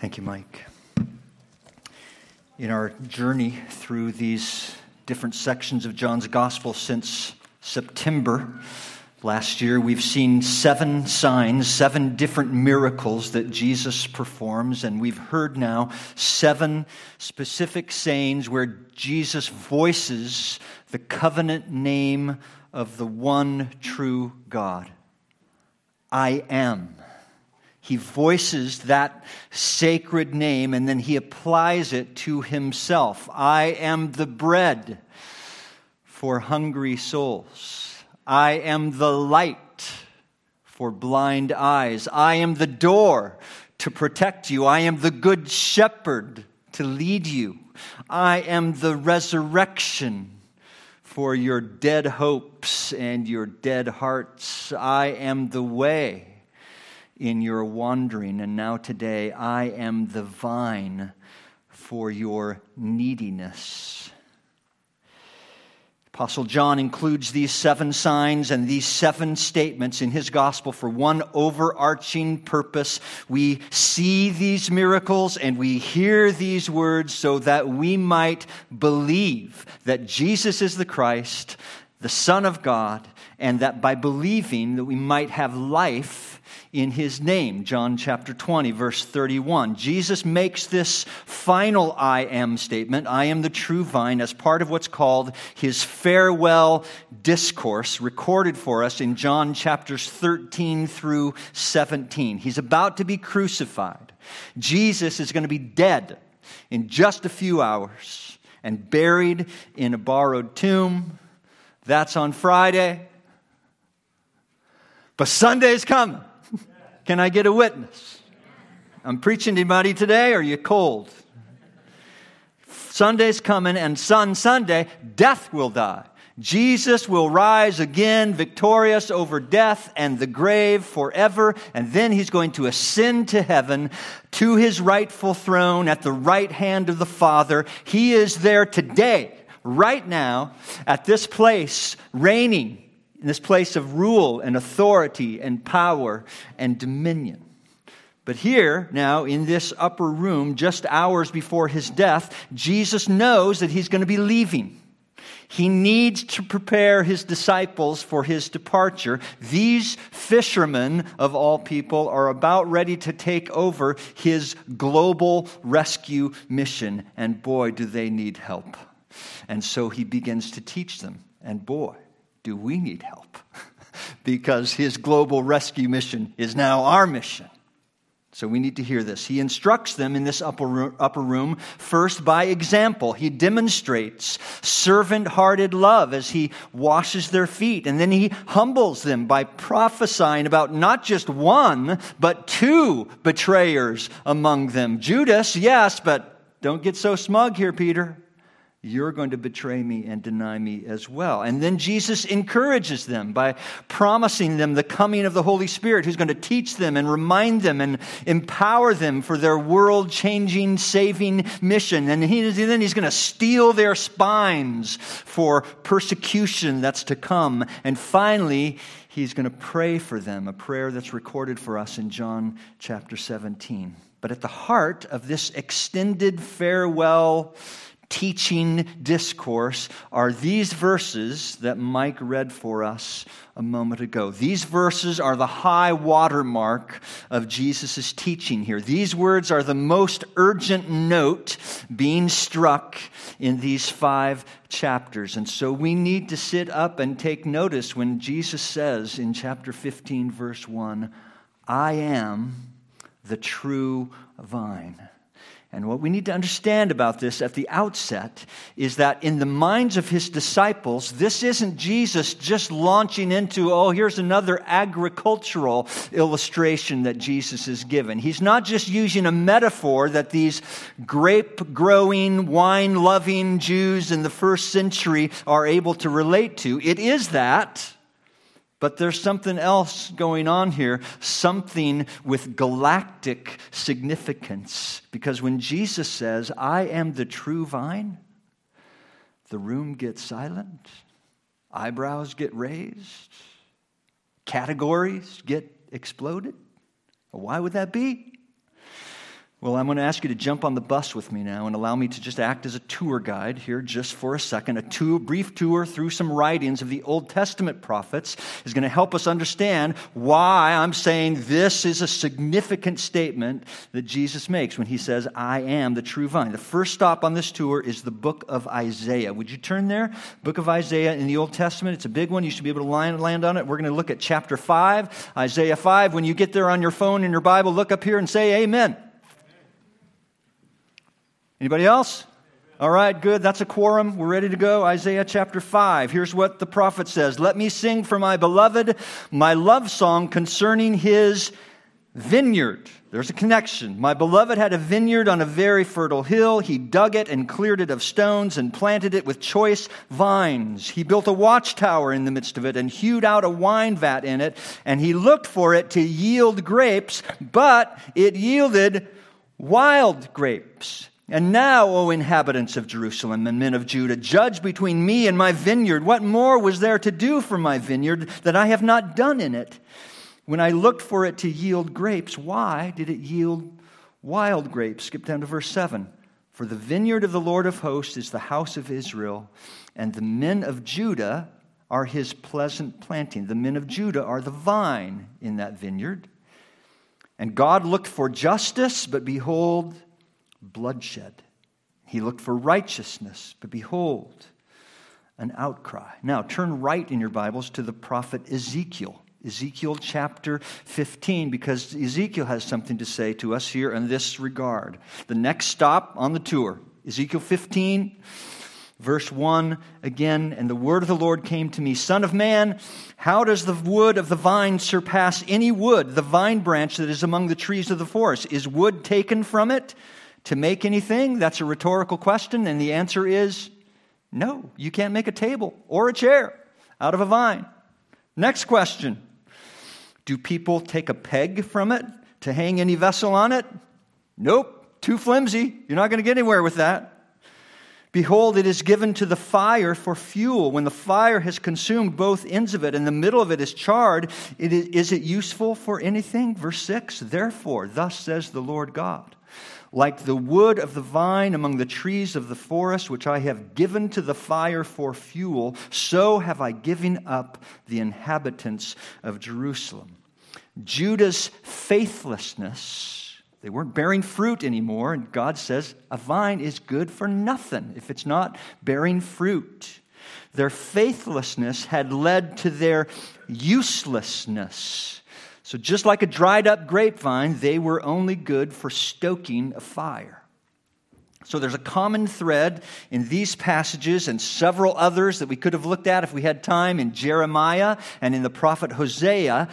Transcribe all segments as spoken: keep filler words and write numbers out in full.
Thank you, Mike. In our journey through these different sections of John's Gospel since September last year, we've seen seven signs, seven different miracles that Jesus performs, and we've heard now seven specific sayings where Jesus voices the covenant name of the one true God. I am. He voices that sacred name and then he applies it to himself. I am the bread for hungry souls. I am the light for blind eyes. I am the door to protect you. I am the good shepherd to lead you. I am the resurrection for your dead hopes and your dead hearts. I am the way in your wandering, and now today, I am the vine for your neediness. Apostle John includes these seven signs and these seven statements in his gospel for one overarching purpose. We see these miracles and we hear these words so that we might believe that Jesus is the Christ, the Son of God, and that by believing that we might have life in his name. John chapter twenty, verse thirty-one. Jesus makes this final I am statement, I am the true vine, as part of what's called his farewell discourse, recorded for us in John chapters thirteen through seventeen. He's about to be crucified. Jesus is going to be dead in just a few hours and buried in a borrowed tomb. That's on Friday. But Sunday's coming. Can I get a witness? I'm preaching to anybody today, or are you cold? Sunday's coming, and on Sunday, death will die. Jesus will rise again, victorious over death and the grave forever, and then he's going to ascend to heaven, to his rightful throne at the right hand of the Father. He is there today, right now, at this place, reigning, in this place of rule and authority and power and dominion. But here, now, in this upper room, just hours before his death, Jesus knows that he's going to be leaving. He needs to prepare his disciples for his departure. These fishermen, of all people, are about ready to take over his global rescue mission. And boy, do they need help. And so he begins to teach them. And boy, do we need help, because his global rescue mission is now our mission. So we need to hear this. He instructs them in this upper room, upper room first by example. He demonstrates servant-hearted love as he washes their feet. And then he humbles them by prophesying about not just one, but two betrayers among them. Judas, yes, but don't get so smug here, Peter. You're going to betray me and deny me as well. And then Jesus encourages them by promising them the coming of the Holy Spirit, who's going to teach them and remind them and empower them for their world-changing, saving mission. And he, then he's going to steel their spines for persecution that's to come. And finally, he's going to pray for them, a prayer that's recorded for us in John chapter seventeen. But at the heart of this extended farewell teaching discourse are these verses that Mike read for us a moment ago. These verses are the high watermark of Jesus' teaching here. These words are the most urgent note being struck in these five chapters. And so we need to sit up and take notice when Jesus says in chapter fifteen, verse one, I am the true vine. And what we need to understand about this at the outset is that in the minds of his disciples, this isn't Jesus just launching into, oh, here's another agricultural illustration that Jesus is given. He's not just using a metaphor that these grape-growing, wine-loving Jews in the first century are able to relate to. It is that. But there's something else going on here, something with galactic significance. Because when Jesus says, I am the true vine, the room gets silent, eyebrows get raised, categories get exploded. Why would that be? Well, I'm going to ask you to jump on the bus with me now and allow me to just act as a tour guide here just for a second. A tour, brief tour through some writings of the Old Testament prophets is going to help us understand why I'm saying this is a significant statement that Jesus makes when he says, I am the true vine. The first stop on this tour is the book of Isaiah. Would you turn there? Book of Isaiah in the Old Testament. It's a big one. You should be able to land, land on it. We're going to look at chapter five, Isaiah five. When you get there on your phone in your Bible, look up here and say amen. Anybody else? All right, good. That's a quorum. We're ready to go. Isaiah chapter five. Here's what the prophet says. Let me sing for my beloved my love song concerning his vineyard. There's a connection. My beloved had a vineyard on a very fertile hill. He dug it and cleared it of stones and planted it with choice vines. He built a watchtower in the midst of it and hewed out a wine vat in it. And he looked for it to yield grapes, but it yielded wild grapes. And now, O inhabitants of Jerusalem and men of Judah, judge between me and my vineyard. What more was there to do for my vineyard that I have not done in it? When I looked for it to yield grapes, why did it yield wild grapes? Skip down to verse seven. For the vineyard of the Lord of hosts is the house of Israel, and the men of Judah are his pleasant planting. The men of Judah are the vine in that vineyard. And God looked for justice, but behold, bloodshed. He looked for righteousness, but behold, an outcry. Now, turn right in your Bibles to the prophet Ezekiel. Ezekiel chapter fifteen, because Ezekiel has something to say to us here in this regard. The next stop on the tour, Ezekiel fifteen, verse one, again, and the word of the Lord came to me, Son of man, how does the wood of the vine surpass any wood, the vine branch that is among the trees of the forest? Is wood taken from it to make anything? That's a rhetorical question, and the answer is no. You can't make a table or a chair out of a vine. Next question. Do people take a peg from it to hang any vessel on it? Nope. Too flimsy. You're not going to get anywhere with that. Behold, it is given to the fire for fuel. When the fire has consumed both ends of it and the middle of it is charred, it is, is it useful for anything? Verse six, therefore, thus says the Lord God, like the wood of the vine among the trees of the forest, which I have given to the fire for fuel, so have I given up the inhabitants of Jerusalem. Judah's faithlessness, they weren't bearing fruit anymore, and God says a vine is good for nothing if it's not bearing fruit. Their faithlessness had led to their uselessness. So just like a dried up grapevine, they were only good for stoking a fire. So there's a common thread in these passages and several others that we could have looked at if we had time in Jeremiah and in the prophet Hosea.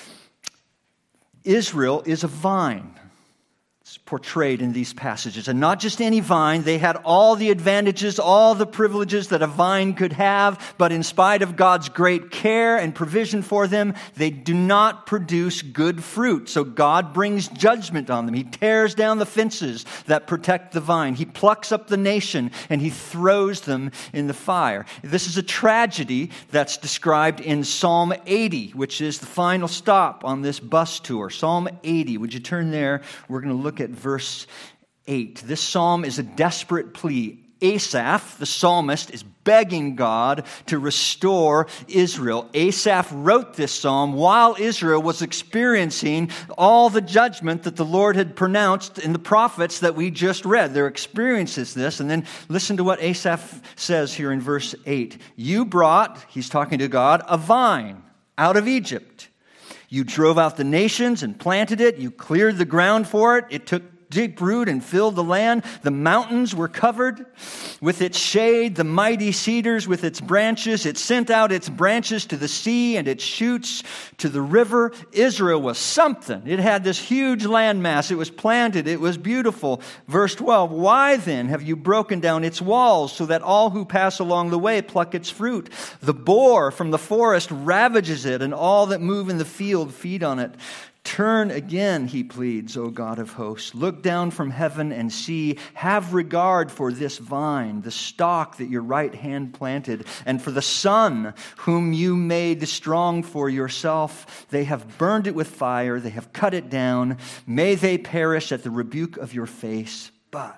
Israel is a vine. It's portrayed in these passages. And not just any vine. They had all the advantages, all the privileges that a vine could have. But in spite of God's great care and provision for them, they do not produce good fruit. So God brings judgment on them. He tears down the fences that protect the vine. He plucks up the nation and he throws them in the fire. This is a tragedy that's described in Psalm eighty, which is the final stop on this bus tour. Psalm eighty. Would you turn there? We're going to look at verse eight. This psalm is a desperate plea. Asaph, the psalmist, is begging God to restore Israel. Asaph wrote this psalm while Israel was experiencing all the judgment that the Lord had pronounced in the prophets that we just read. Their experience is this. And then listen to what Asaph says here in verse eight. You brought, he's talking to God, a vine out of Egypt. You drove out the nations and planted it. You cleared the ground for it. It took deep root and filled the land. The mountains were covered with its shade, the mighty cedars with its branches. It sent out its branches to the sea and its shoots to the river. Israel was something. It had this huge landmass. It was planted. It was beautiful. Verse twelve, why then have you broken down its walls so that all who pass along the way pluck its fruit? The boar from the forest ravages it, and all that move in the field feed on it. Turn again, he pleads, O God of hosts. Look down from heaven and see. Have regard for this vine, the stalk that your right hand planted, and for the son whom you made strong for yourself. They have burned it with fire. They have cut it down. May they perish at the rebuke of your face. But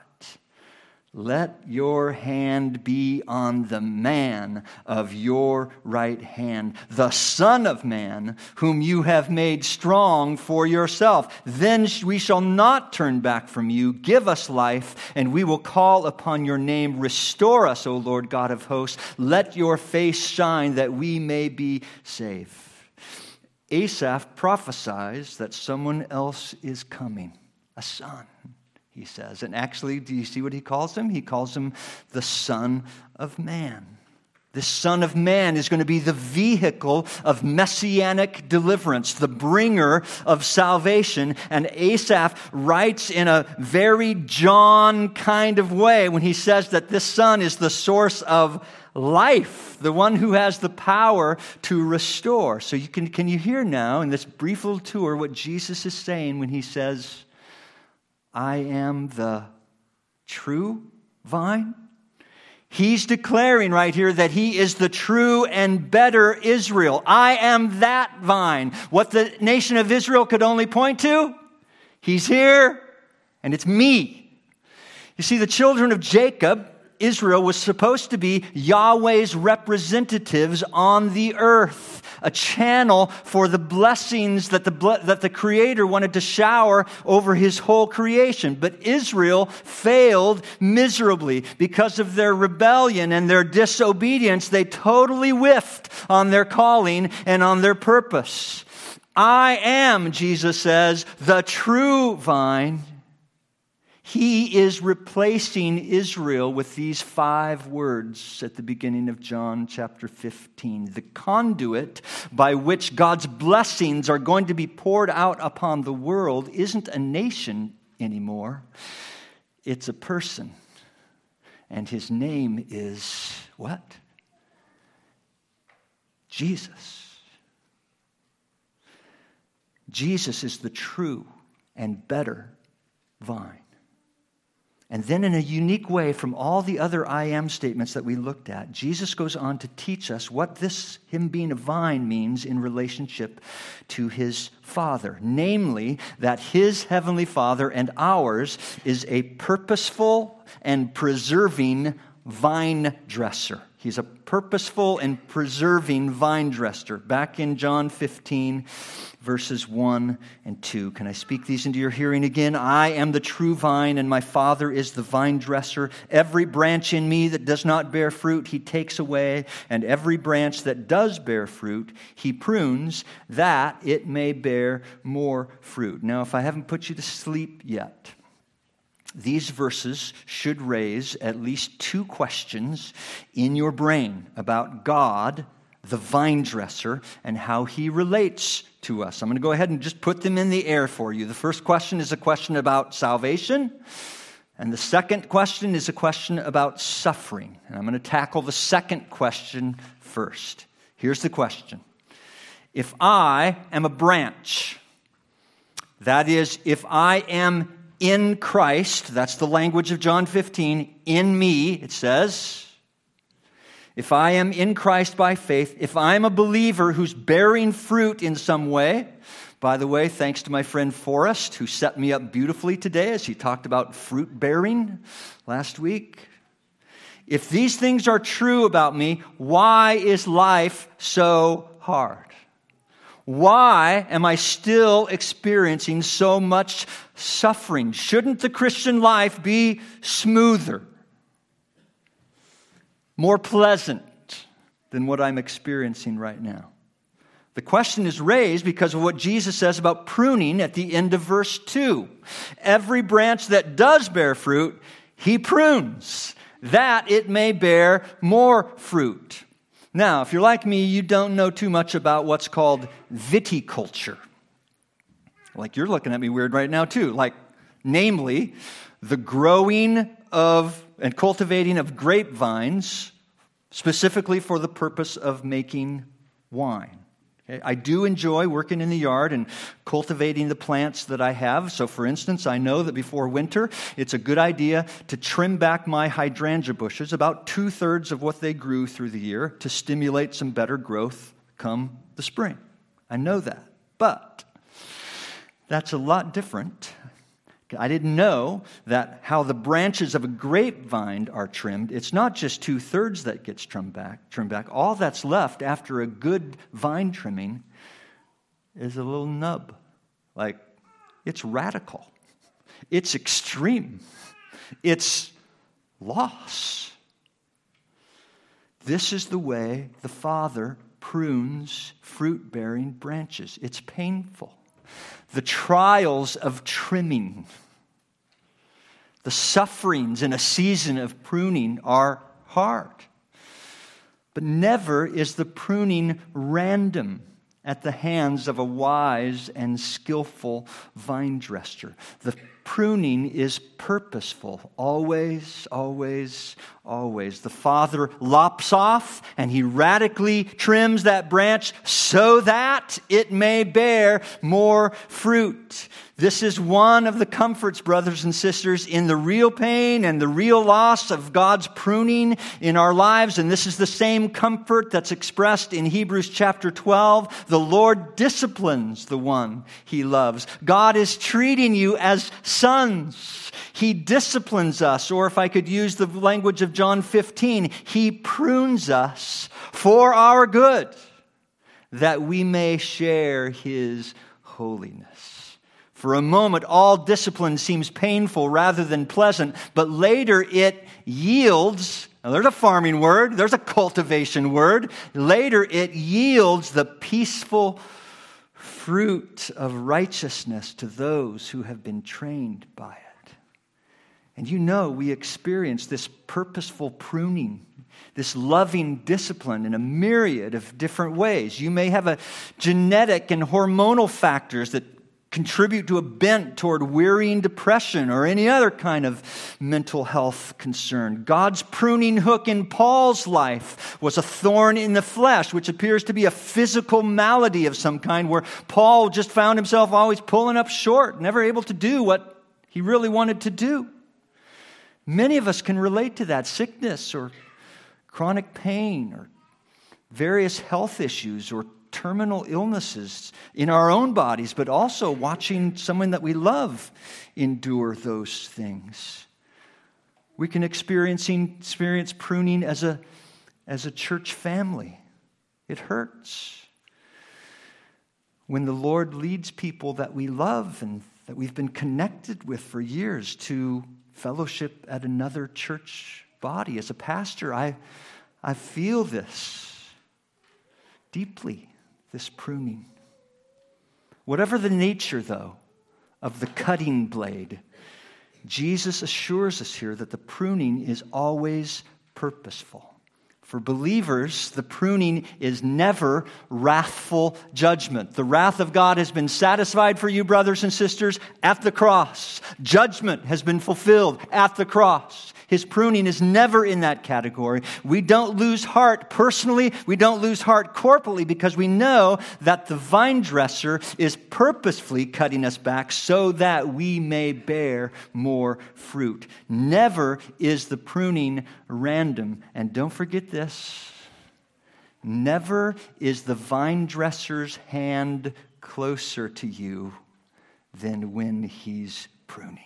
let your hand be on the man of your right hand, the Son of Man, whom you have made strong for yourself. Then we shall not turn back from you. Give us life, and we will call upon your name. Restore us, O Lord God of hosts. Let your face shine, that we may be safe. Asaph prophesies that someone else is coming, a son, he says. And actually, do you see what he calls him? He calls him the Son of Man. This Son of Man is going to be the vehicle of messianic deliverance, the bringer of salvation. And Asaph writes in a very John kind of way when he says that this Son is the source of life, the one who has the power to restore. So you can, can you hear now in this brief little tour what Jesus is saying when he says, I am the true vine? He's declaring right here that he is the true and better Israel. I am that vine. What the nation of Israel could only point to, he's here, and it's me. You see, the children of Jacob, Israel, was supposed to be Yahweh's representatives on the earth, a channel for the blessings that the, that the Creator wanted to shower over His whole creation. But Israel failed miserably because of their rebellion and their disobedience. They totally whiffed on their calling and on their purpose. I am, Jesus says, the true vine. He is replacing Israel with these five words at the beginning of John chapter fifteen. The conduit by which God's blessings are going to be poured out upon the world isn't a nation anymore. It's a person. And his name is what? Jesus. Jesus is the true and better vine. And then in a unique way from all the other I am statements that we looked at, Jesus goes on to teach us what this, him being a vine, means in relationship to his Father. Namely, that his heavenly Father and ours is a purposeful and preserving vine dresser. He's a purposeful and preserving vine dresser. Back in John fifteen, verses one and two. Can I speak these into your hearing again? I am the true vine, and my Father is the vine dresser. Every branch in me that does not bear fruit, he takes away. And every branch that does bear fruit, he prunes, that it may bear more fruit. Now, if I haven't put you to sleep yet, these verses should raise at least two questions in your brain about God, the vine dresser, and how he relates to us. I'm going to go ahead and just put them in the air for you. The first question is a question about salvation, and the second question is a question about suffering. And I'm going to tackle the second question first. Here's the question. If I am a branch, that is, if I am in Christ, that's the language of John fifteen, in me, it says, if I am in Christ by faith, if I'm a believer who's bearing fruit in some way, by the way, thanks to my friend Forrest, who set me up beautifully today as he talked about fruit bearing last week. If these things are true about me, why is life so hard? Why am I still experiencing so much suffering? Shouldn't the Christian life be smoother, more pleasant than what I'm experiencing right now? The question is raised because of what Jesus says about pruning at the end of verse two. Every branch that does bear fruit, he prunes, that it may bear more fruit. Now, if you're like me, you don't know too much about what's called viticulture. Like you're looking at me weird right now too. Like, namely, the growing of and cultivating of grapevines, specifically for the purpose of making wine. I do enjoy working in the yard and cultivating the plants that I have. So, for instance, I know that before winter, it's a good idea to trim back my hydrangea bushes, about two-thirds of what they grew through the year, to stimulate some better growth come the spring. I know that. But that's a lot different. I didn't know that how the branches of a grapevine are trimmed. It's not just two-thirds that gets trimmed back. Trimmed back. All that's left after a good vine trimming is a little nub. Like, it's radical. It's extreme. It's loss. This is the way the Father prunes fruit-bearing branches. It's painful. The trials of trimming, the sufferings in a season of pruning are hard. But never is the pruning random at the hands of a wise and skillful vine dresser. The pruning is purposeful, always, always, always. The Father lops off and He radically trims that branch so that it may bear more fruit. This is one of the comforts, brothers and sisters, in the real pain and the real loss of God's pruning in our lives. And this is the same comfort that's expressed in Hebrews chapter twelve. The Lord disciplines the one He loves. God is treating you as sons. He disciplines us, or if I could use the language of John fifteen, He prunes us for our good, that we may share His holiness. For a moment, all discipline seems painful rather than pleasant, but later it yields. Now, there's a farming word, there's a cultivation word. Later it yields the peaceful fruit of righteousness to those who have been trained by it. And you know, we experience this purposeful pruning, this loving discipline in a myriad of different ways. You may have a genetic and hormonal factors that contribute to a bent toward wearying depression or any other kind of mental health concern. God's pruning hook in Paul's life was a thorn in the flesh, which appears to be a physical malady of some kind, where Paul just found himself always pulling up short, never able to do what he really wanted to do. Many of us can relate to that. Sickness or chronic pain or various health issues or terminal illnesses in our own bodies, but also watching someone that we love endure those things. We can experiencing, experience pruning as a, as a church family. It hurts. When the Lord leads people that we love and that we've been connected with for years to fellowship at another church body. As a pastor, I, I feel this deeply. This pruning. Whatever the nature, though, of the cutting blade, Jesus assures us here that the pruning is always purposeful. For believers, the pruning is never wrathful judgment. The wrath of God has been satisfied for you, brothers and sisters, at the cross. Judgment has been fulfilled at the cross. His pruning is never in that category. We don't lose heart personally. We don't lose heart corporately, because we know that the vine dresser is purposefully cutting us back so that we may bear more fruit. Never is the pruning random. And don't forget this. Never is the vine dresser's hand closer to you than when he's pruning.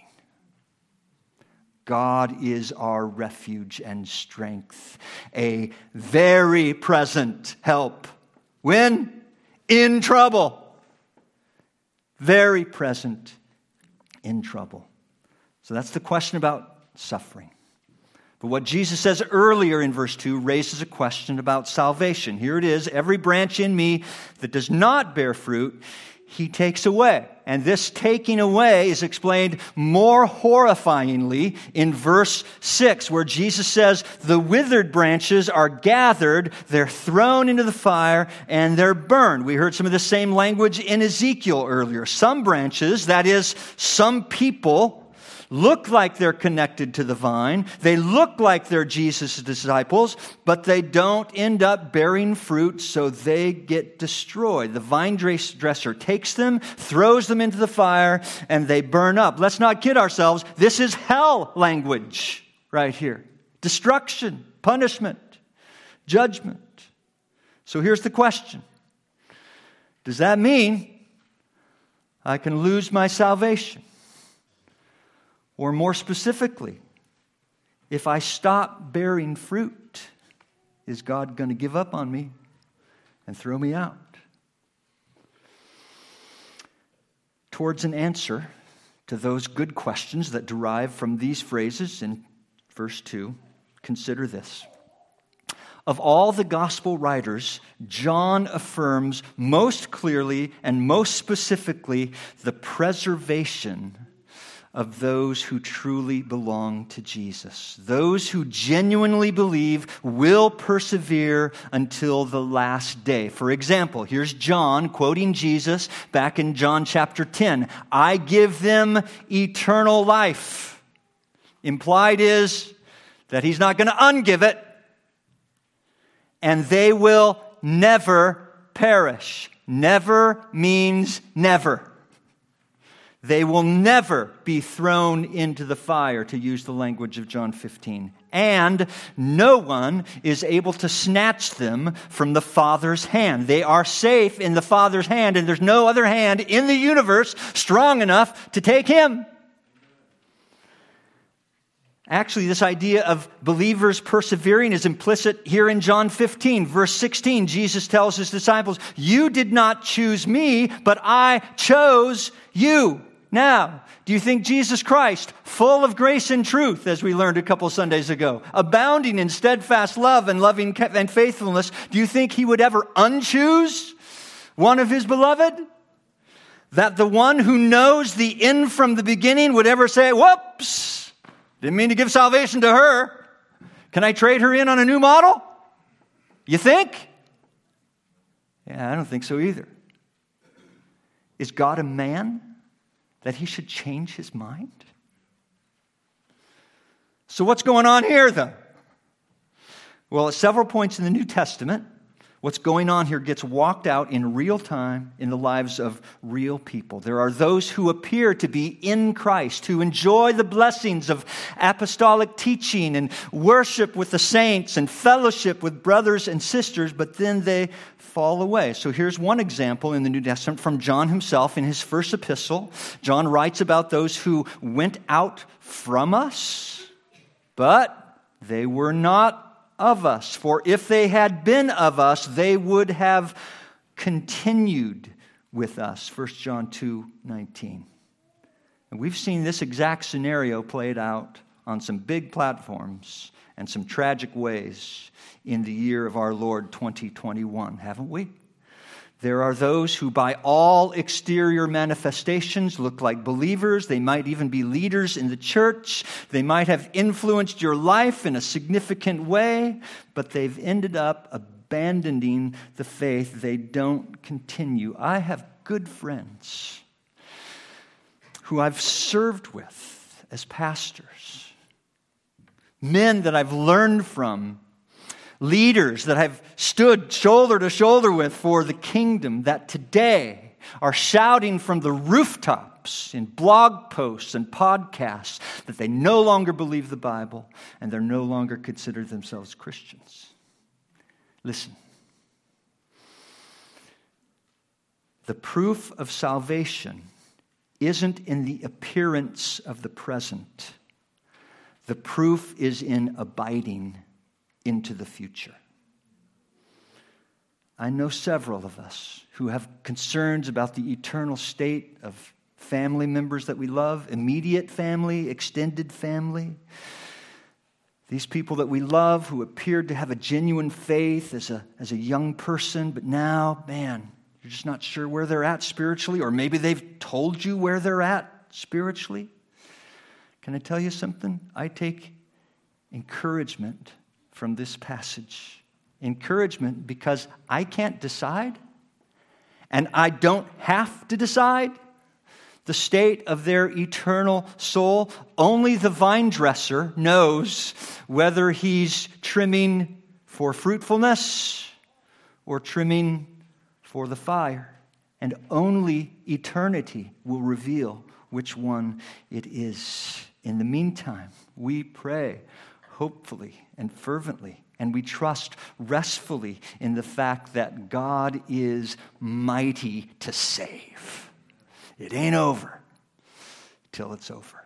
God is our refuge and strength, a very present help. When? In trouble. Very present in trouble. So that's the question about suffering. But what Jesus says earlier in verse two raises a question about salvation. Here it is, every branch in me that does not bear fruit, He takes away. And this taking away is explained more horrifyingly in verse six, where Jesus says, the withered branches are gathered, they're thrown into the fire, and they're burned. We heard some of the same language in Ezekiel earlier. Some branches, that is, some people, look like they're connected to the vine. They look like they're Jesus' disciples, but they don't end up bearing fruit, so they get destroyed. The vine dresser takes them, throws them into the fire, and they burn up. Let's not kid ourselves. This is hell language right here. Destruction, punishment, judgment. So here's the question. Does that mean I can lose my salvation? Or more specifically, if I stop bearing fruit, is God going to give up on me and throw me out? Towards an answer to those good questions that derive from these phrases in verse two, consider this. Of all the gospel writers, John affirms most clearly and most specifically the preservation of those who truly belong to Jesus. Those who genuinely believe will persevere until the last day. For example, here's John quoting Jesus back in John chapter ten. I give them eternal life. Implied is that he's not going to ungive it. And they will never perish. Never means never. They will never be thrown into the fire, to use the language of John fifteen. And no one is able to snatch them from the Father's hand. They are safe in the Father's hand, and there's no other hand in the universe strong enough to take him. Actually, this idea of believers persevering is implicit here in John fifteen, verse sixteen. Jesus tells his disciples, you did not choose me, but I chose you. Now, do you think Jesus Christ, full of grace and truth, as we learned a couple Sundays ago, abounding in steadfast love and loving and faithfulness, do you think he would ever unchoose one of his beloved? That the one who knows the end from the beginning would ever say, whoops! Didn't mean to give salvation to her. Can I trade her in on a new model? You think? Yeah, I don't think so either. Is God a man that he should change his mind? So what's going on here, though? Well, at several points in the New Testament, what's going on here gets walked out in real time in the lives of real people. There are those who appear to be in Christ, who enjoy the blessings of apostolic teaching and worship with the saints and fellowship with brothers and sisters, but then they fall away. So here's one example in the New Testament from John himself in his first epistle. John writes about those who went out from us, but they were not of us. For if they had been of us, they would have continued with us. First John two nineteen. And we've seen this exact scenario played out on some big platforms and some tragic ways in the year of our Lord twenty twenty-one, haven't we? There are those who by all exterior manifestations look like believers. They might even be leaders in the church. They might have influenced your life in a significant way, but they've ended up abandoning the faith. They don't continue. I have good friends who I've served with as pastors, men that I've learned from, leaders that I've stood shoulder to shoulder with for the kingdom, that today are shouting from the rooftops in blog posts and podcasts that they no longer believe the Bible and they're no longer consider themselves Christians. Listen. The proof of salvation isn't in the appearance of the present. The proof is in abiding into the future. I know several of us who have concerns about the eternal state of family members that we love, immediate family, extended family. These people that we love who appeared to have a genuine faith as a, as a young person, but now, man, you're just not sure where they're at spiritually, or maybe they've told you where they're at spiritually. Can I tell you something? I take encouragement from this passage. Encouragement because I can't decide, and I don't have to decide. the state of their eternal soul. Only the vine dresser knows whether he's trimming for fruitfulness or trimming for the fire. And only eternity will reveal which one it is. In the meantime, we pray hopefully and fervently, and we trust restfully in the fact that God is mighty to save. It ain't over till it's over.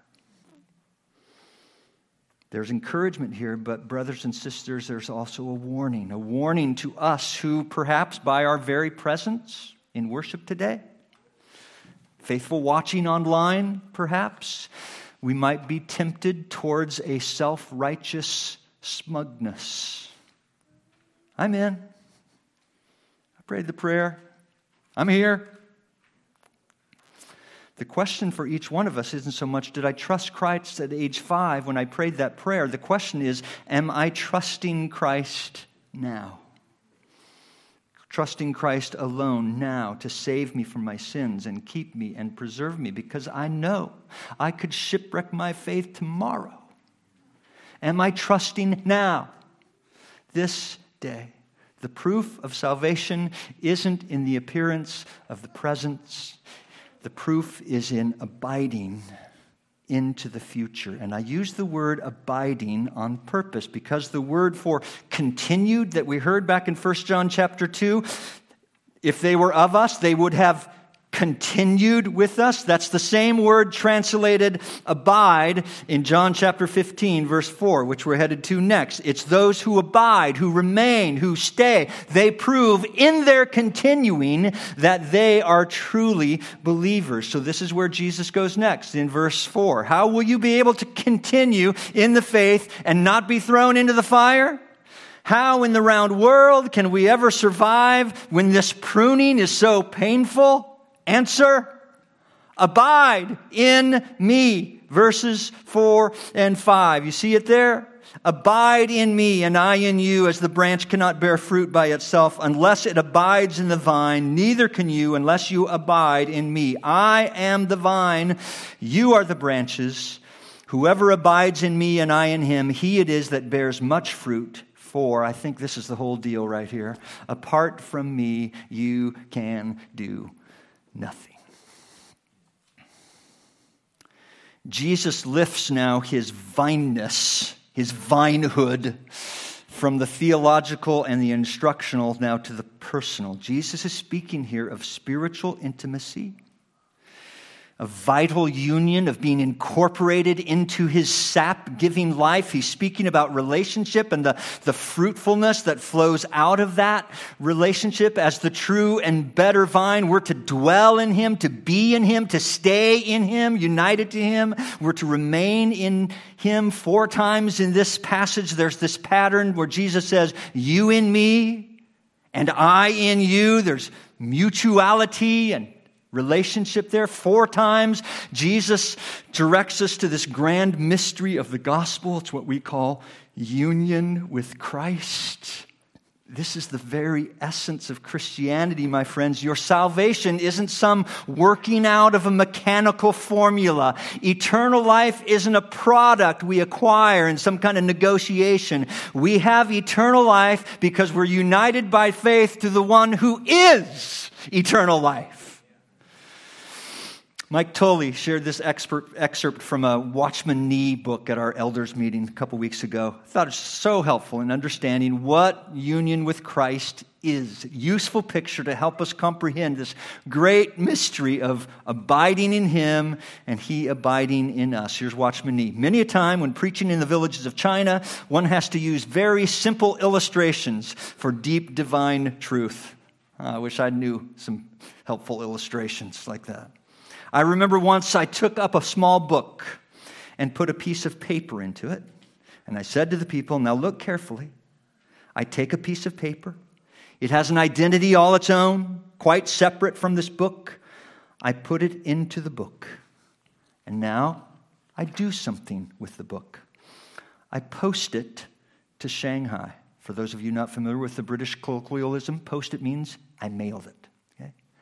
There's encouragement here, but brothers and sisters, there's also a warning. A warning to us who perhaps by our very presence in worship today, faithful watching online perhaps, we might be tempted towards a self-righteous smugness. I'm in. I prayed the prayer. I'm here. The question for each one of us isn't so much, did I trust Christ at age five when I prayed that prayer? The question is, am I trusting Christ now? Trusting Christ alone now to save me from my sins and keep me and preserve me, because I know I could shipwreck my faith tomorrow. Am I trusting now, this day? The proof of salvation isn't in the appearance of the presence. The proof is in abiding into the future. And I use the word abiding on purpose because the word for continued that we heard back in First John chapter two, if they were of us, they would have continued with us. That's the same word translated abide in John chapter fifteen, verse four, which we're headed to next. It's those who abide, who remain, who stay. They prove in their continuing that they are truly believers. So this is where Jesus goes next in verse four. How will you be able to continue in the faith and not be thrown into the fire? How in the round world can we ever survive when this pruning is so painful? Answer, abide in me. Verses four and five. You see it there? Abide in me and I in you, as the branch cannot bear fruit by itself unless it abides in the vine. Neither can you unless you abide in me. I am the vine. You are the branches. Whoever abides in me and I in him, he it is that bears much fruit. For, I think this is the whole deal right here. Apart from me, you can do nothing. Jesus lifts now his vineness, his vinehood, from the theological and the instructional now to the personal. Jesus is speaking here of spiritual intimacy, a vital union of being incorporated into his sap-giving life. He's speaking about relationship and the, the fruitfulness that flows out of that relationship. As the true and better vine, we're to dwell in him, to be in him, to stay in him, united to him. We're to remain in him. Four times in this passage, there's this pattern where Jesus says, you in me and I in you. There's mutuality and relationship there. Four times Jesus directs us to this grand mystery of the gospel. It's what we call union with Christ. This is the very essence of Christianity, my friends. Your salvation isn't some working out of a mechanical formula. Eternal life isn't a product we acquire in some kind of negotiation. We have eternal life because we're united by faith to the one who is eternal life. Mike Tolley shared this expert, excerpt from a Watchman Nee book at our elders meeting a couple weeks ago. I thought it was so helpful in understanding what union with Christ is. A useful picture to help us comprehend this great mystery of abiding in him and he abiding in us. Here's Watchman Nee. Many a time when preaching in the villages of China, one has to use very simple illustrations for deep divine truth. I wish I knew some helpful illustrations like that. I remember once I took up a small book and put a piece of paper into it. And I said to the people, now look carefully. I take a piece of paper. It has an identity all its own, quite separate from this book. I put it into the book. And now I do something with the book. I post it to Shanghai. For those of you not familiar with the British colloquialism, post it means I mailed it. Okay?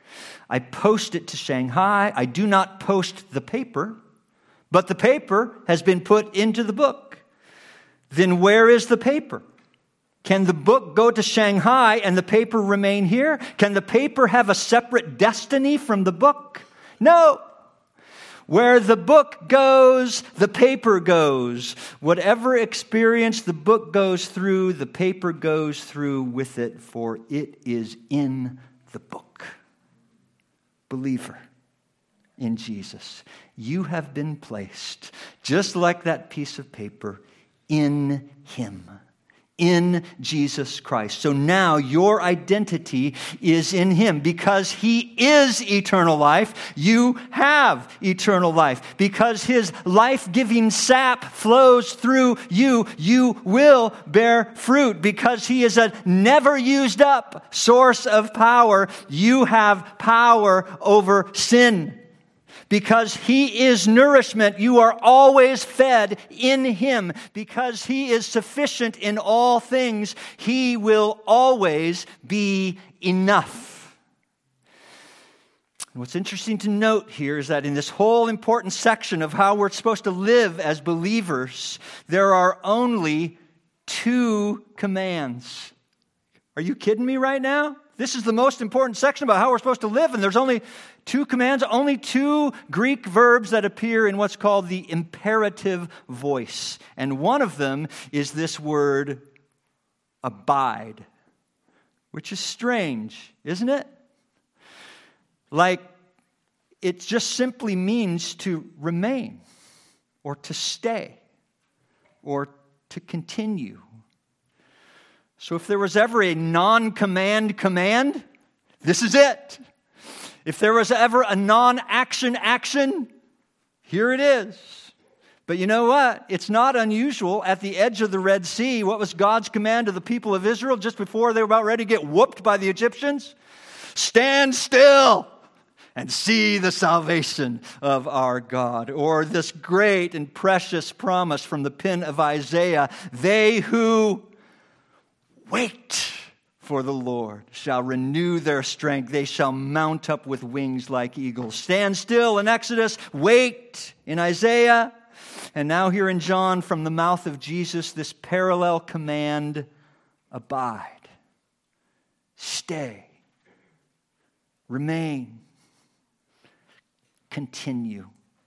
I post it to Shanghai. I do not post the paper, but the paper has been put into the book. Then where is the paper? Can the book go to Shanghai and the paper remain here? Can the paper have a separate destiny from the book? No. Where the book goes, the paper goes. Whatever experience the book goes through, the paper goes through with it, for it is in the book. Believer in Jesus, you have been placed, just like that piece of paper, in Him. In Jesus Christ. So now your identity is in Him. Because He is eternal life, you have eternal life. Because His life-giving sap flows through you, you will bear fruit. Because He is a never-used-up source of power, you have power over sin. Because He is nourishment, you are always fed in Him. Because He is sufficient in all things, He will always be enough. And what's interesting to note here is that in this whole important section of how we're supposed to live as believers, there are only two commands. Are you kidding me right now? This is the most important section about how we're supposed to live, and there's only two commands, only two Greek verbs that appear in what's called the imperative voice. And one of them is this word, abide, which is strange, isn't it? Like, it just simply means to remain, or to stay, or to continue. So if there was ever a non-command command, this is it. If there was ever a non-action action, here it is. But you know what? It's not unusual. At the edge of the Red Sea, what was God's command to the people of Israel just before they were about ready to get whooped by the Egyptians? Stand still and see the salvation of our God. Or this great and precious promise from the pen of Isaiah, they who wait for the Lord shall renew their strength. They shall mount up with wings like eagles. Stand still in Exodus. Wait in Isaiah. And now here in John, from the mouth of Jesus, this parallel command, abide. Stay. Remain. Continue.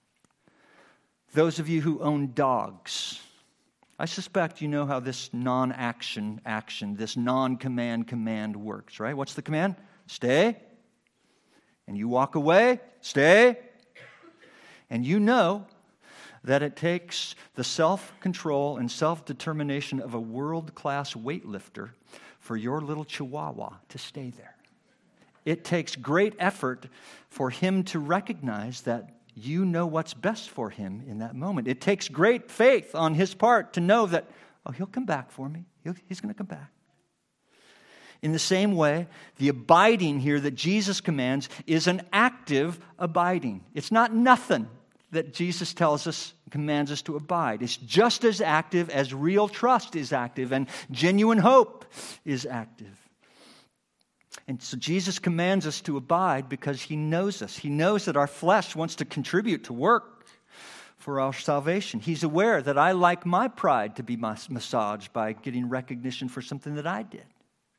Those of you who own dogs, I suspect you know how this non-action action, this non-command command works, right? What's the command? Stay. And you walk away. Stay. And you know that it takes the self-control and self-determination of a world-class weightlifter for your little chihuahua to stay there. It takes great effort for him to recognize that you know what's best for him in that moment. It takes great faith on his part to know that, oh, he'll come back for me. He'll, he's going to come back. In the same way, the abiding here that Jesus commands is an active abiding. It's not nothing that Jesus tells us, commands us to abide. It's just as active as real trust is active and genuine hope is active. And so Jesus commands us to abide because He knows us. He knows that our flesh wants to contribute to work for our salvation. He's aware that I like my pride to be massaged by getting recognition for something that I did.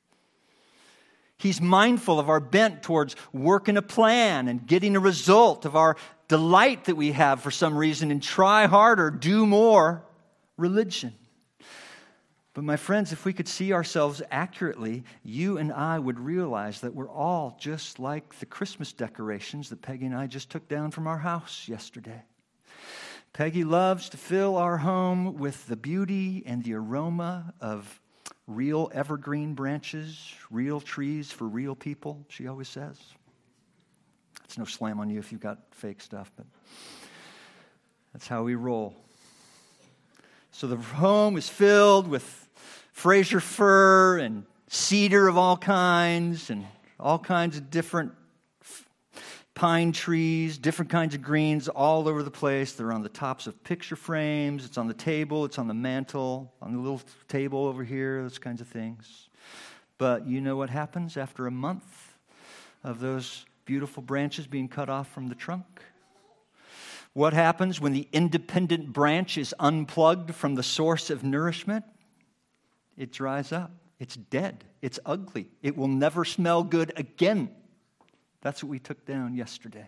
He's mindful of our bent towards working a plan and getting a result, of our delight that we have for some reason in try harder, do more religion. But my friends, if we could see ourselves accurately, you and I would realize that we're all just like the Christmas decorations that Peggy and I just took down from our house yesterday. Peggy loves to fill our home with the beauty and the aroma of real evergreen branches, real trees for real people, she always says. It's no slam on you if you've got fake stuff, but that's how we roll. So the home is filled with Fraser fir and cedar of all kinds and all kinds of different pine trees, different kinds of greens all over the place. They're on the tops of picture frames. It's on the table. It's on the mantle, on the little table over here, those kinds of things. But you know what happens after a month of those beautiful branches being cut off from the trunk? What happens when the independent branch is unplugged from the source of nourishment? It dries up. It's dead. It's ugly. It will never smell good again. That's what we took down yesterday.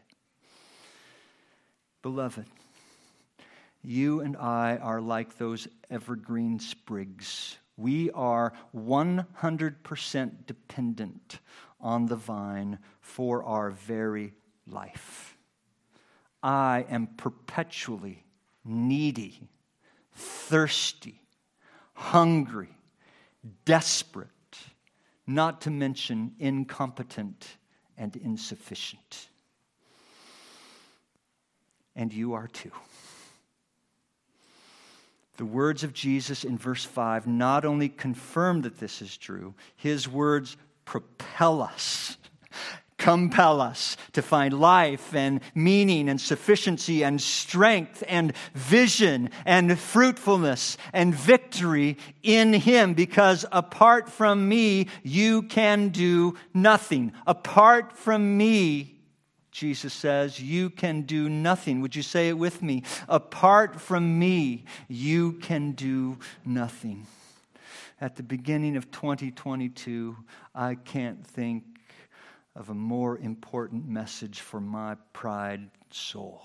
Beloved, you and I are like those evergreen sprigs. We are one hundred percent dependent on the vine for our very life. I am perpetually needy, thirsty, hungry, desperate, not to mention incompetent and insufficient. And you are too. The words of Jesus in verse five not only confirm that this is true, his words propel us, compel us to find life and meaning and sufficiency and strength and vision and fruitfulness and victory in him, because apart from me, you can do nothing. Apart from me, Jesus says, you can do nothing. Would you say it with me? Apart from me, you can do nothing. At the beginning of twenty twenty-two, I can't think of a more important message for my pride soul.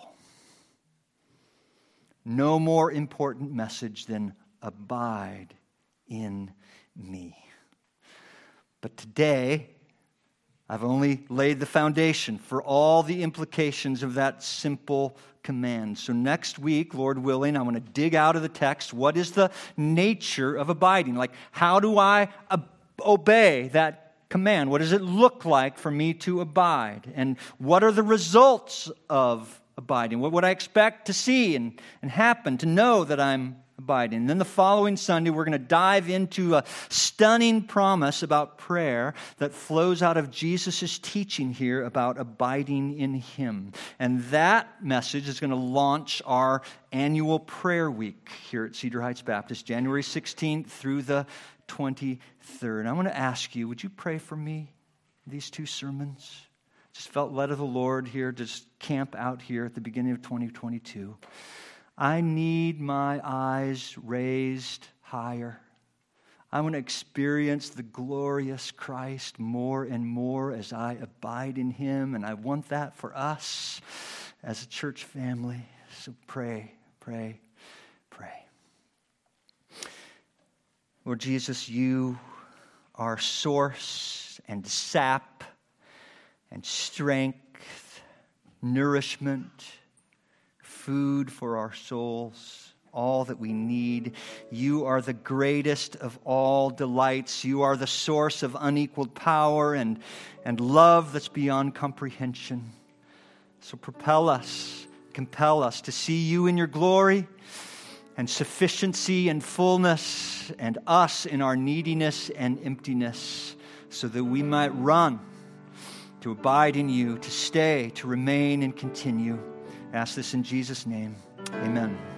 No more important message than abide in me. But today, I've only laid the foundation for all the implications of that simple command. So next week, Lord willing, I'm going to dig out of the text. What is the nature of abiding? Like, how do I ob- obey that command? What does it look like for me to abide? And what are the results of abiding? What would I expect to see and, and happen to know that I'm abiding? And then the following Sunday, we're going to dive into a stunning promise about prayer that flows out of Jesus' teaching here about abiding in him. And that message is going to launch our annual prayer week here at Cedar Heights Baptist, January sixteenth through the twenty-third. I want to ask you, would you pray for me these two sermons? Just felt led of the Lord here to just camp out here at the beginning of twenty twenty-two. I need my eyes raised higher. I want to experience the glorious Christ more and more as I abide in him, and I want that for us as a church family. So pray, pray, pray. Lord Jesus, you are source and sap and strength, nourishment, food for our souls, all that we need. You are the greatest of all delights. You are the source of unequaled power and, and love that's beyond comprehension. So propel us, compel us to see you in your glory and sufficiency and fullness, and us in our neediness and emptiness, so that we might run to abide in you, to stay, to remain and continue. I ask this in Jesus' name. Amen.